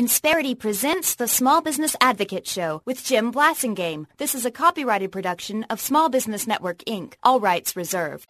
Insperity presents the Small Business Advocate Show with Jim Blasingame. This is a copyrighted production of Small Business Network, Inc. All rights reserved.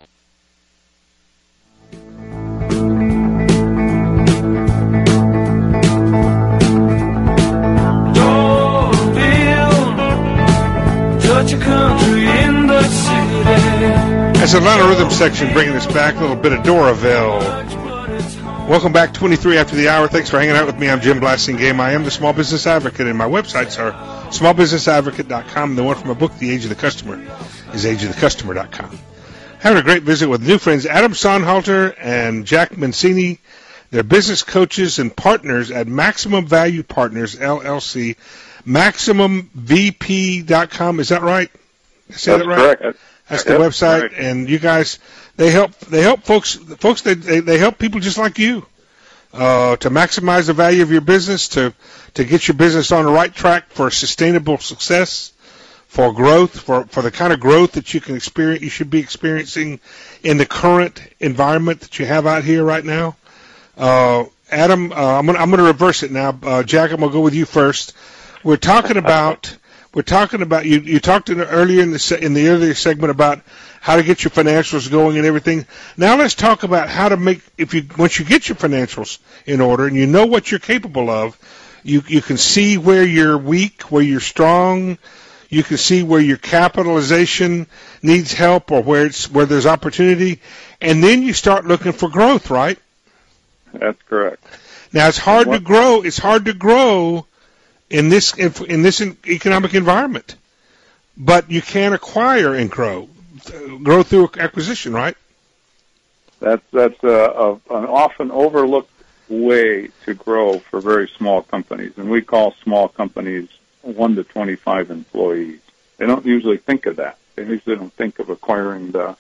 Touch a country in the city. That's Atlanta Rhythm section bringing us back a little bit of Doraville. Welcome back, 23 after the hour. Thanks for hanging out with me. I'm Jim Blasingame. I am the Small Business Advocate, and my websites are smallbusinessadvocate.com. The one from my book, The Age of the Customer, is ageofthecustomer.com. Having a great visit with new friends, Adam Sonnhalter and Jack Mancini. They're business coaches and partners at Maximum Value Partners, LLC. MaximumVP.com, is that right? Is that right? Correct. That's the website, right. And you guys, they help folks. They help people just like you to maximize the value of your business, to get your business on the right track for sustainable success, for growth, for the kind of growth that you can experience. You should be experiencing in the current environment that you have out here right now. Adam, I'm gonna reverse it now. Jack, I'm gonna go with you first. We're talking about you talked earlier in the earlier segment about how to get your financials going and everything. Now let's talk about how to make, once you get your financials in order and you know what you're capable of, you can see where you're weak, where you're strong, you can see where your capitalization needs help or where there's opportunity, and then you start looking for growth, right? That's correct. Now it's hard to grow in this economic environment, but you can acquire and grow through acquisition, right? That's an often overlooked way to grow for very small companies, and we call small companies 1 to 25 employees. They don't usually think of that. They usually don't think of acquiring the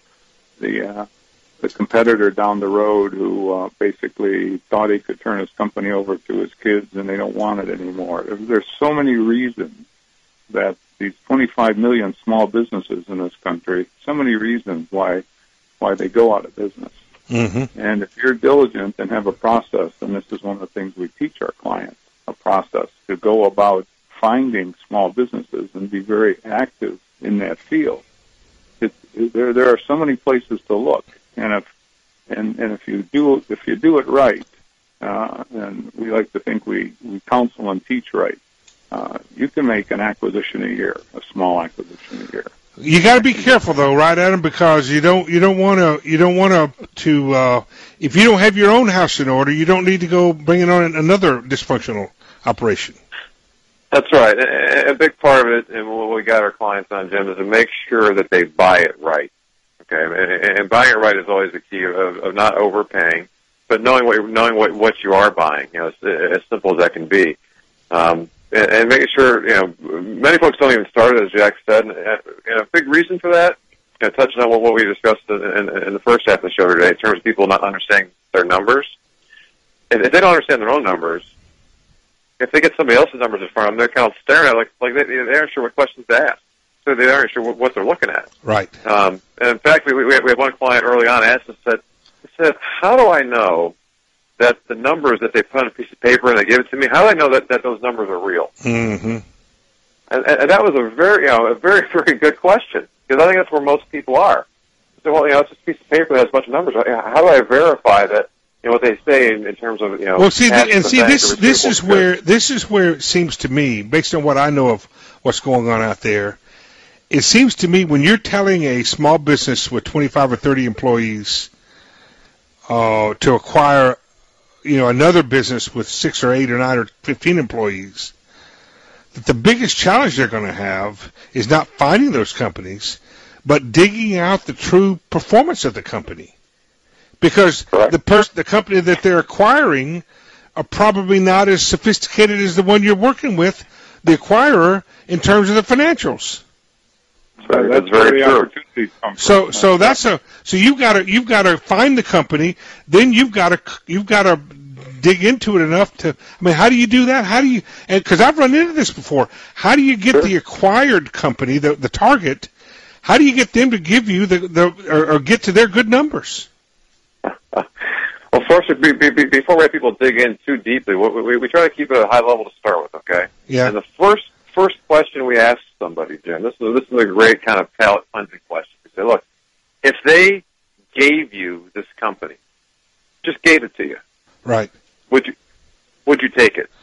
competitor down the road who basically thought he could turn his company over to his kids and they don't want it anymore. There's so many reasons that these 25 million small businesses in this country, so many reasons why they go out of business. Mm-hmm. And if you're diligent and have a process, and this is one of the things we teach our clients, a process to go about finding small businesses and be very active in that field. There are so many places to look. And if you do it right, and we like to think we counsel and teach right, you can make an acquisition a year, a small acquisition a year. You got to be careful though, right, Adam? Because you don't want to if you don't have your own house in order, you don't need to go bringing on another dysfunctional operation. That's right. A big part of it, and what we got our clients on, Jim, is to make sure that they buy it right. Okay, and buying it right is always the key of not overpaying, but knowing what you are buying. You know, as simple as that can be, and making sure. Many folks don't even start, as Jack said, and a big reason for that. Touching on what we discussed in the first half of the show today, in terms of people not understanding their numbers. And if they don't understand their own numbers, if they get somebody else's numbers in front of them, they're kind of staring at it like they aren't sure what questions to ask. So they aren't sure what they're looking at. Right. And in fact, we had one client early on asked us, said, how do I know that the numbers that they put on a piece of paper and they give it to me, how do I know that those numbers are real? Mm-hmm. And that was a very, very, very good question, because I think that's where most people are. So, well, it's just a piece of paper that has a bunch of numbers. How do I verify that, what they say in terms of, Well, this is where it seems to me, based on what I know of what's going on out there, it seems to me when you're telling a small business with 25 or 30 employees to acquire, another business with 6 or 8 or 9 or 15 employees, that the biggest challenge they're going to have is not finding those companies, but digging out the true performance of the company. Because the company that they're acquiring are probably not as sophisticated as the one you're working with, the acquirer, in terms of the financito That's very true. So you've got to find the company, then you've got to dig into it enough to. I mean, how do you do that? How do you? Because I've run into this before. How do you get the acquired company, the target? How do you get them to give you or get to their good numbers? Well, Unfortunately, before we have people dig in too deeply, we try to keep it at a high level to start with, okay? Yeah. And the first question we ask somebody, Jim, this is a great kind of palate cleansing question. We say, look, if they gave you this company, just gave it to you, right? Would you take it?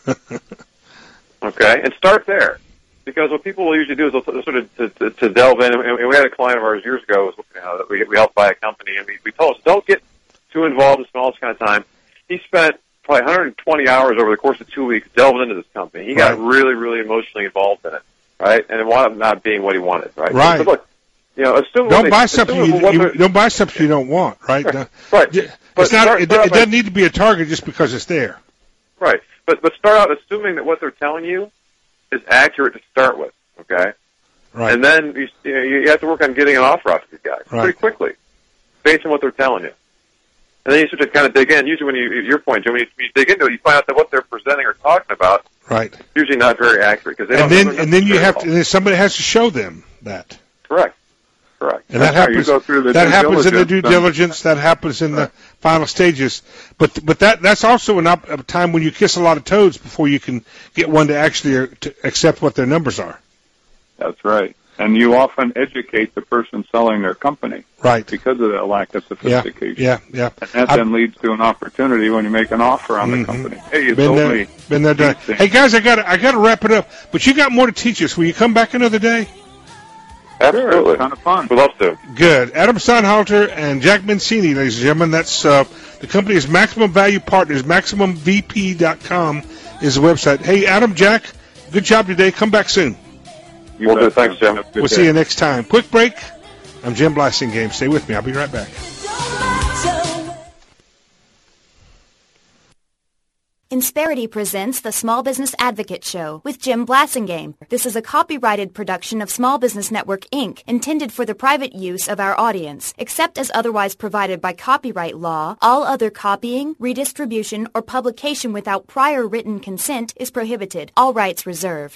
Okay, and start there, because what people will usually do is they'll sort of to delve in. And we had a client of ours years ago that we helped buy a company, and we told us don't get too involved in all this kind of time. He spent probably 120 hours over the course of 2 weeks delving into this company. He got really, really emotionally involved in it, right? And it wound up not being what he wanted, right? Right. So look, don't buy something you don't want, right? Right. But it doesn't need to be a target just because it's there. Right. But start out assuming that what they're telling you is accurate to start with, okay? Right. And then you have to work on getting an offer out to these guys pretty quickly, based on what they're telling you. And then you sort of kind of dig in. Usually when your point, Jim, when you dig into it, you find out that what they're presenting or talking about is usually not very accurate. Cause and then somebody has to show them that. Correct. And that happens in the due diligence. That happens in the final stages. But that's also a time when you kiss a lot of toads before you can get one to actually accept what their numbers are. That's right. And you often educate the person selling their company. Right. Because of that lack of sophistication. Yeah. And that then leads to an opportunity when you make an offer on the company. Hey, you told me. Been there, done. Hey, guys, I gotta wrap it up. But you got more to teach us. Will you come back another day? Absolutely. Sure, it's kind of fun. We'd love to. Good. Adam Steinhalter and Jack Mancini, ladies and gentlemen. That's the company is Maximum Value Partners. MaximumVP.com is the website. Hey, Adam, Jack, good job today. Come back soon. We'll do. Thanks, Jim. We'll see you next time. Quick break. I'm Jim Blasingame. Stay with me. I'll be right back. Insperity presents the Small Business Advocate Show with Jim Blasingame. This is a copyrighted production of Small Business Network, Inc., intended for the private use of our audience. Except as otherwise provided by copyright law, all other copying, redistribution, or publication without prior written consent is prohibited. All rights reserved.